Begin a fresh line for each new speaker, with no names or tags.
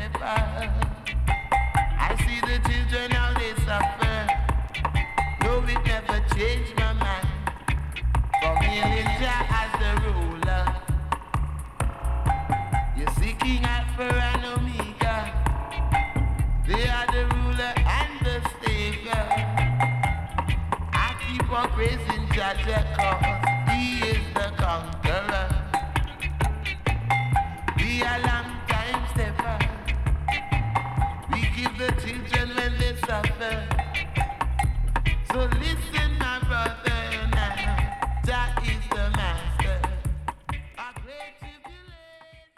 stepper. I see the children how they suffer. No, it never changed my mind. For me, Jah as the ruler. You're seeking Alpha and Omega. They are the ruler and the savior. I keep on praising Jah cause He is the conqueror. We are long time stepper. We give the children when they suffer. So